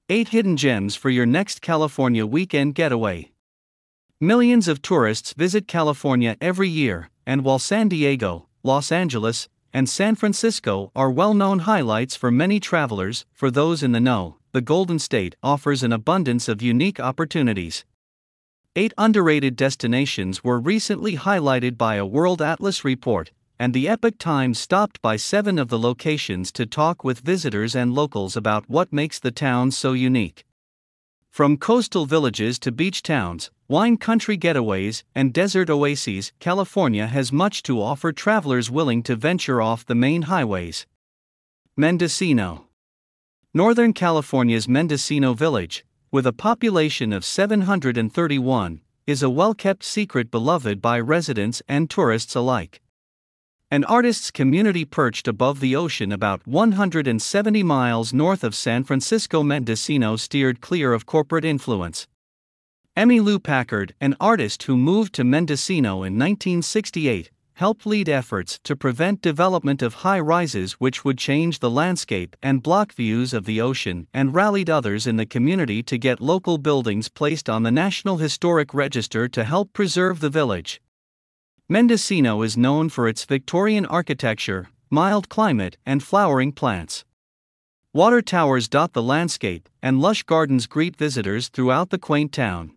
8 hidden gems for your next California weekend getaway. Millions of tourists visit California every year, and while San Diego, Los Angeles, and San Francisco are well-known highlights for many travelers, for those in the know, the Golden State offers an abundance of unique opportunities. 8 underrated destinations were recently highlighted by a World Atlas report, and the Epoch Times stopped by 7 of the locations to talk with visitors and locals about what makes the towns so unique. From coastal villages to beach towns, wine country getaways, and desert oases, California has much to offer travelers willing to venture off the main highways. Mendocino. Northern California's Mendocino Village, with a population of 731, is a well-kept secret beloved by residents and tourists alike. An artist's community perched above the ocean about 170 miles north of San Francisco, Mendocino steered clear of corporate influence. Emmylou Packard, an artist who moved to Mendocino in 1968, helped lead efforts to prevent development of high-rises which would change the landscape and block views of the ocean, and rallied others in the community to get local buildings placed on the National Historic Register to help preserve the village. Mendocino is known for its Victorian architecture, mild climate, and flowering plants. Water towers dot the landscape, and lush gardens greet visitors throughout the quaint town.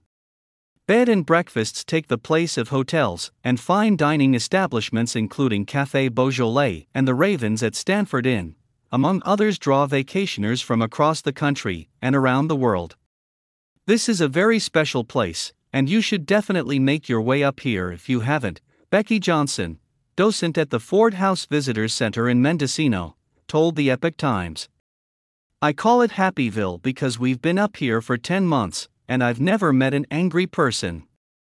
Bed and breakfasts take the place of hotels, and fine dining establishments including Café Beaujolais and the Ravens at Stanford Inn, among others, draw vacationers from across the country and around the world. This is a very special place, and you should definitely make your way up here if you haven't, Becky Johnson, docent at the Ford House Visitors Center in Mendocino, told the Epoch Times. "I call it Happyville because we've been up here for 10 months, and I've never met an angry person."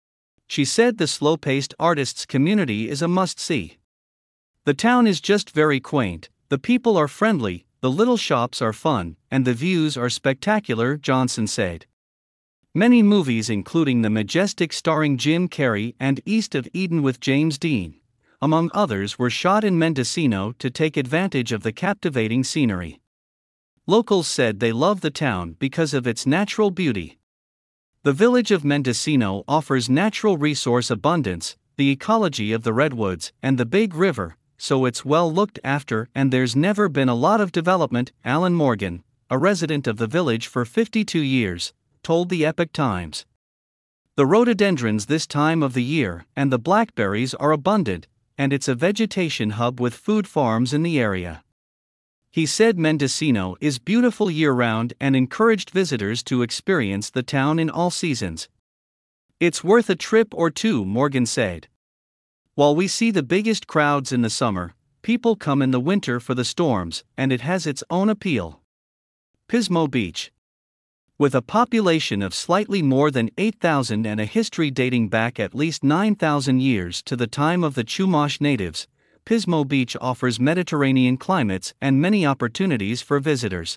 She said the slow-paced artists' community is a must-see. "The town is just very quaint, the people are friendly, the little shops are fun, and the views are spectacular," Johnson said. Many movies, including The Majestic starring Jim Carrey and East of Eden with James Dean, among others, were shot in Mendocino to take advantage of the captivating scenery. Locals said they love the town because of its natural beauty. The village of Mendocino offers natural resource abundance, the ecology of the redwoods, and the Big River, so it's well looked after and there's never been a lot of development, Alan Morgan, a resident of the village for 52 years, told the Epoch Times. "The rhododendrons this time of the year and the blackberries are abundant, and it's a vegetation hub with food farms in the area." He said Mendocino is beautiful year-round and encouraged visitors to experience the town in all seasons. "It's worth a trip or two," Morgan said. "While we see the biggest crowds in the summer, people come in the winter for the storms, and it has its own appeal." Pismo Beach. With a population of slightly more than 8,000 and a history dating back at least 9,000 years to the time of the Chumash natives, Pismo Beach offers Mediterranean climates and many opportunities for visitors.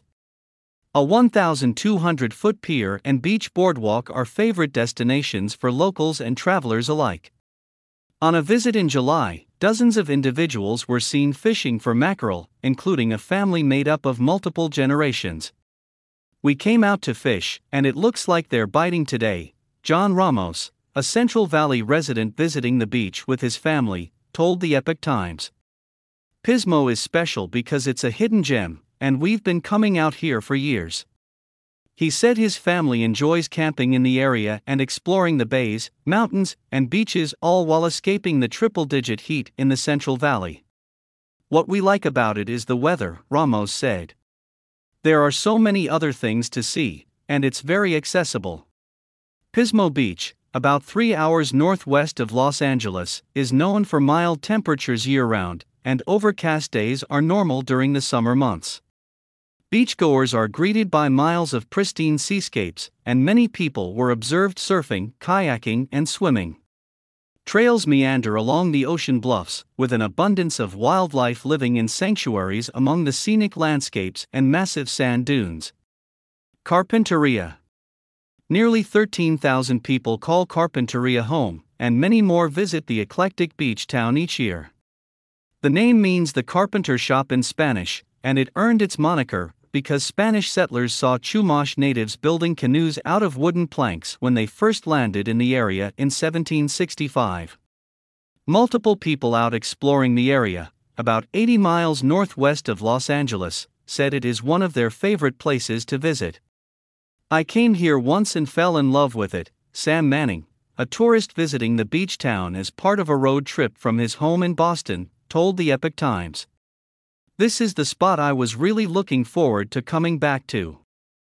A 1,200-foot pier and beach boardwalk are favorite destinations for locals and travelers alike. On a visit in July, dozens of individuals were seen fishing for mackerel, including a family made up of multiple generations. "We came out to fish, and it looks like they're biting today," John Ramos, a Central Valley resident visiting the beach with his family, told the Epoch Times. "Pismo is special because it's a hidden gem, and we've been coming out here for years." He said his family enjoys camping in the area and exploring the bays, mountains, and beaches, all while escaping the triple-digit heat in the Central Valley. "What we like about it is the weather," Ramos said. "There are so many other things to see, and it's very accessible." Pismo Beach, about 3 hours northwest of Los Angeles, is known for mild temperatures year-round, and overcast days are normal during the summer months. Beachgoers are greeted by miles of pristine seascapes, and many people were observed surfing, kayaking, and swimming. Trails meander along the ocean bluffs, with an abundance of wildlife living in sanctuaries among the scenic landscapes and massive sand dunes. Carpinteria. Nearly 13,000 people call Carpinteria home, and many more visit the eclectic beach town each year. The name means the carpenter shop in Spanish, and it earned its moniker because Spanish settlers saw Chumash natives building canoes out of wooden planks when they first landed in the area in 1765. Multiple people out exploring the area, about 80 miles northwest of Los Angeles, said it is one of their favorite places to visit. "I came here once and fell in love with it," Sam Manning, a tourist visiting the beach town as part of a road trip from his home in Boston, told the Epoch Times. "This is the spot I was really looking forward to coming back to."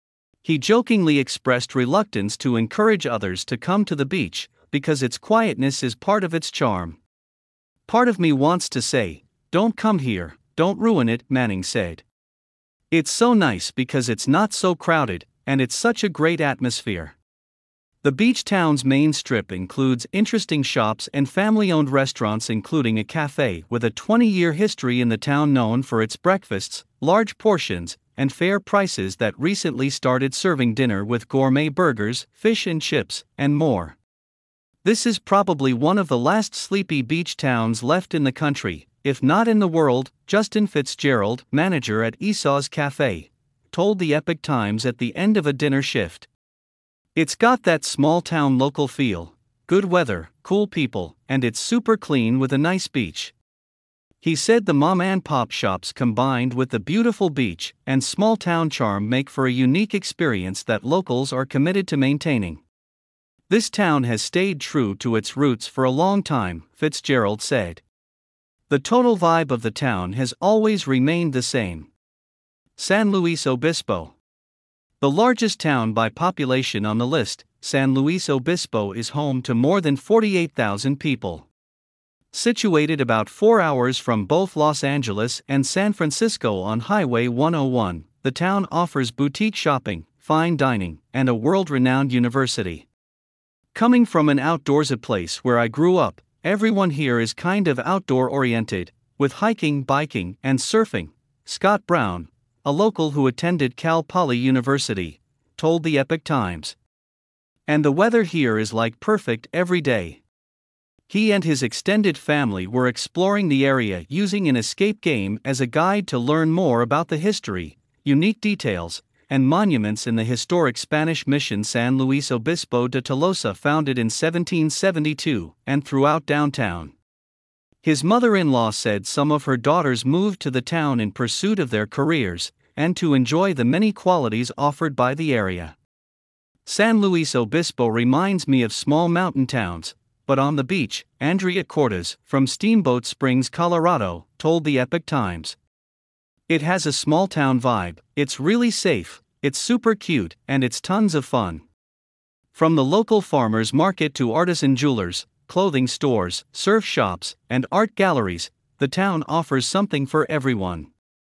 He jokingly expressed reluctance to encourage others to come to the beach, because its quietness is part of its charm. "Part of me wants to say, don't come here, don't ruin it," Manning said. "It's so nice because it's not so crowded, and it's such a great atmosphere." The beach town's main strip includes interesting shops and family-owned restaurants, including a cafe with a 20-year history in the town known for its breakfasts, large portions, and fair prices that recently started serving dinner with gourmet burgers, fish and chips, and more. "This is probably one of the last sleepy beach towns left in the country, if not in the world," Justin Fitzgerald, manager at Esau's Cafe, told the Epoch Times at the end of a dinner shift. "It's got that small-town local feel, good weather, cool people, and it's super clean with a nice beach." He said the mom-and-pop shops combined with the beautiful beach and small-town charm make for a unique experience that locals are committed to maintaining. "This town has stayed true to its roots for a long time," Fitzgerald said. "The total vibe of the town has always remained the same." San Luis Obispo. The largest town by population on the list, San Luis Obispo is home to more than 48,000 people. Situated about 4 hours from both Los Angeles and San Francisco on Highway 101, the town offers boutique shopping, fine dining, and a world-renowned university. "Coming from an outdoorsy place where I grew up, everyone here is kind of outdoor-oriented, with hiking, biking, and surfing," Scott Brown, a local who attended Cal Poly University, told the Epoch Times. "And the weather here is like perfect every day." He and his extended family were exploring the area using an escape game as a guide to learn more about the history, unique details, and monuments in the historic Spanish mission San Luis Obispo de Tolosa, founded in 1772, and throughout downtown. His mother-in-law said some of her daughters moved to the town in pursuit of their careers, and to enjoy the many qualities offered by the area. "San Luis Obispo reminds me of small mountain towns, but on the beach," Andrea Cortez, from Steamboat Springs, Colorado, told the Epoch Times. "It has a small-town vibe, it's really safe, it's super cute, and it's tons of fun." From the local farmers market to artisan jewelers, clothing stores, surf shops, and art galleries, the town offers something for everyone.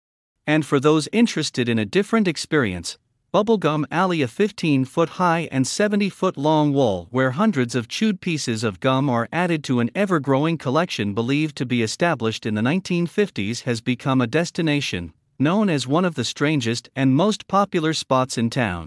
And for those interested in a different experience, Bubblegum Alley, a 15-foot-high and 70-foot-long wall where hundreds of chewed pieces of gum are added to an ever-growing collection believed to be established in the 1950s, has become a destination, known as one of the strangest and most popular spots in town.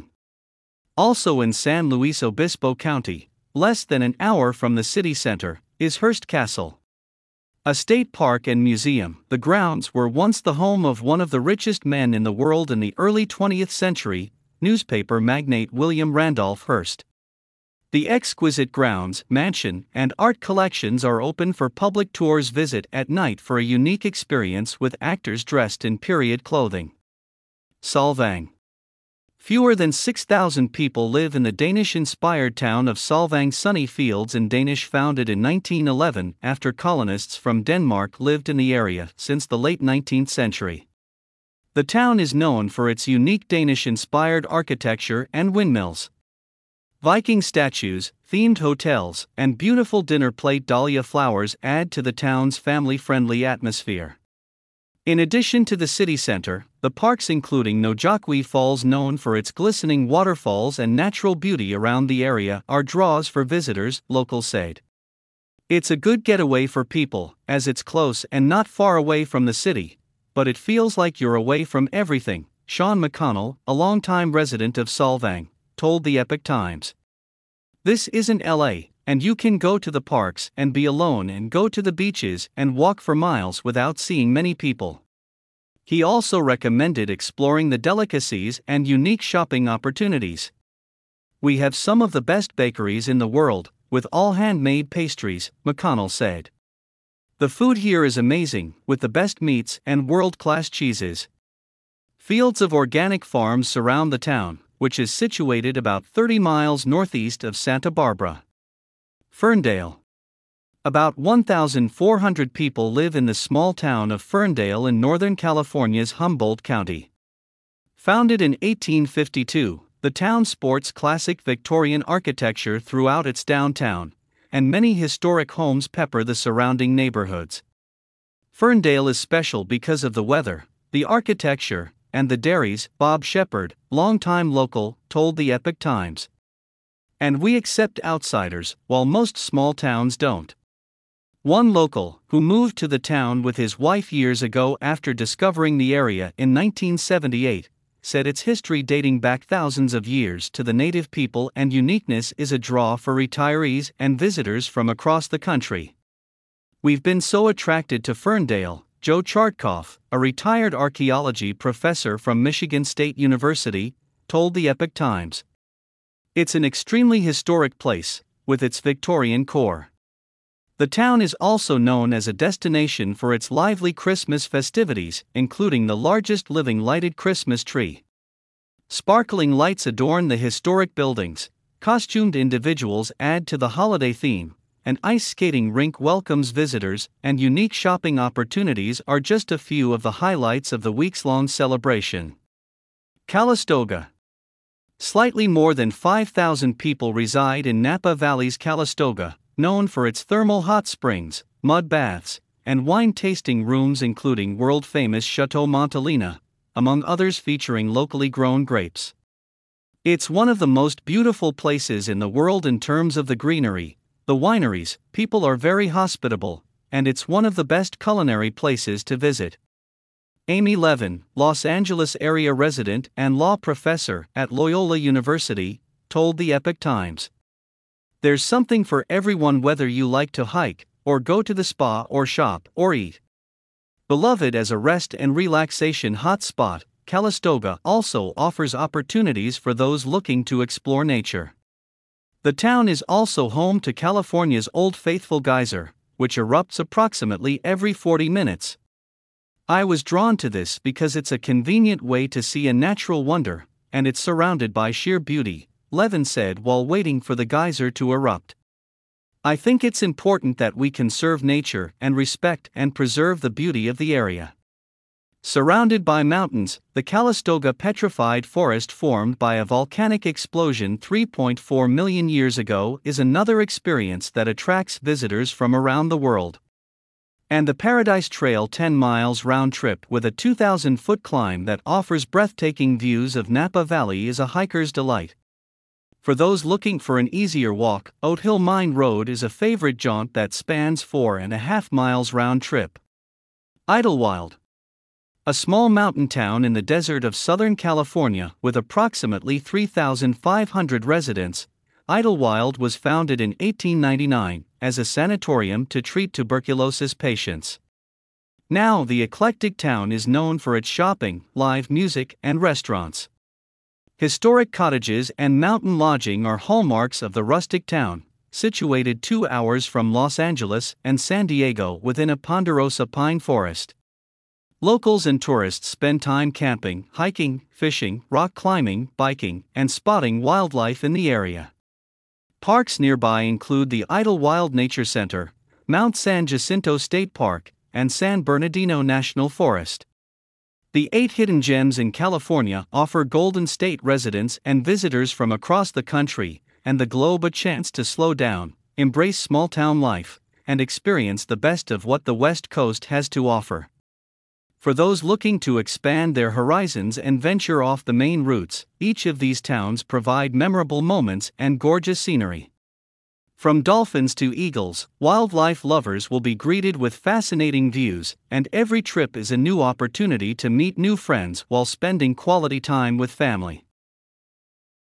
Also in San Luis Obispo County, less than an hour from the city center, is Hearst Castle. A state park and museum, the grounds were once the home of one of the richest men in the world in the early 20th century, newspaper magnate William Randolph Hearst. The exquisite grounds, mansion, and art collections are open for public tours. Visit at night for a unique experience with actors dressed in period clothing. Solvang. Fewer than 6,000 people live in the Danish-inspired town of Solvang. Sunny fields in Danish, founded in 1911 after colonists from Denmark lived in the area since the late 19th century. The town is known for its unique Danish-inspired architecture and windmills. Viking statues, themed hotels, and beautiful dinner plate dahlia flowers add to the town's family-friendly atmosphere. In addition to the city center, the parks including Nojakwi Falls, known for its glistening waterfalls and natural beauty around the area, are draws for visitors, locals said. "It's a good getaway for people, as it's close and not far away from the city, but it feels like you're away from everything," Sean McConnell, a longtime resident of Solvang, told the Epoch Times. "This isn't LA, and you can go to the parks and be alone and go to the beaches and walk for miles without seeing many people. He also recommended exploring the delicacies and unique shopping opportunities. We have some of the best bakeries in the world, with all handmade pastries, McConnell said. The food here is amazing, with the best meats and world-class cheeses. Fields of organic farms surround the town, which is situated about 30 miles northeast of Santa Barbara. Ferndale. About 1,400 people live in the small town of Ferndale in Northern California's Humboldt County. Founded in 1852, the town sports classic Victorian architecture throughout its downtown, and many historic homes pepper the surrounding neighborhoods. Ferndale is special because of the weather, the architecture, and the dairies, Bob Shepard, longtime local, told the Epoch Times. And we accept outsiders, while most small towns don't. One local, who moved to the town with his wife years ago after discovering the area in 1978, said its history dating back thousands of years to the native people and uniqueness is a draw for retirees and visitors from across the country. We've been so attracted to Ferndale, Joe Chartkoff, a retired archaeology professor from Michigan State University, told the Epoch Times. It's an extremely historic place, with its Victorian core. The town is also known as a destination for its lively Christmas festivities, including the largest living lighted Christmas tree. Sparkling lights adorn the historic buildings, costumed individuals add to the holiday theme, an ice skating rink welcomes visitors, and unique shopping opportunities are just a few of the highlights of the weeks-long celebration. Calistoga. Slightly more than 5,000 people reside in Napa Valley's Calistoga, known for its thermal hot springs, mud baths, and wine tasting rooms including world-famous Chateau Montelena, among others featuring locally grown grapes. It's one of the most beautiful places in the world in terms of the greenery, the wineries, people are very hospitable, and it's one of the best culinary places to visit. Amy Levin, Los Angeles area resident and law professor at Loyola University, told the Epoch Times. There's something for everyone whether you like to hike, or go to the spa or shop or eat. Beloved as a rest and relaxation hotspot, Calistoga also offers opportunities for those looking to explore nature. The town is also home to California's Old Faithful Geyser, which erupts approximately every 40 minutes. I was drawn to this because it's a convenient way to see a natural wonder, and it's surrounded by sheer beauty, Levin said while waiting for the geyser to erupt. I think it's important that we conserve nature and respect and preserve the beauty of the area. Surrounded by mountains, the Calistoga Petrified Forest formed by a volcanic explosion 3.4 million years ago is another experience that attracts visitors from around the world. And the Paradise Trail 10 miles round trip with a 2,000-foot climb that offers breathtaking views of Napa Valley is a hiker's delight. For those looking for an easier walk, Oat Hill Mine Road is a favorite jaunt that spans 4.5 miles round trip. Idlewild. A small mountain town in the desert of Southern California with approximately 3,500 residents, Idlewild was founded in 1899 as a sanatorium to treat tuberculosis patients. Now the eclectic town is known for its shopping, live music, and restaurants. Historic cottages and mountain lodging are hallmarks of the rustic town, situated 2 hours from Los Angeles and San Diego within a ponderosa pine forest. Locals and tourists spend time camping, hiking, fishing, rock climbing, biking, and spotting wildlife in the area. Parks nearby include the Idlewild Nature Center, Mount San Jacinto State Park, and San Bernardino National Forest. The 8 hidden gems in California offer Golden State residents and visitors from across the country and the globe a chance to slow down, embrace small-town life, and experience the best of what the West Coast has to offer. For those looking to expand their horizons and venture off the main routes, each of these towns provide memorable moments and gorgeous scenery. From dolphins to eagles, wildlife lovers will be greeted with fascinating views, and every trip is a new opportunity to meet new friends while spending quality time with family.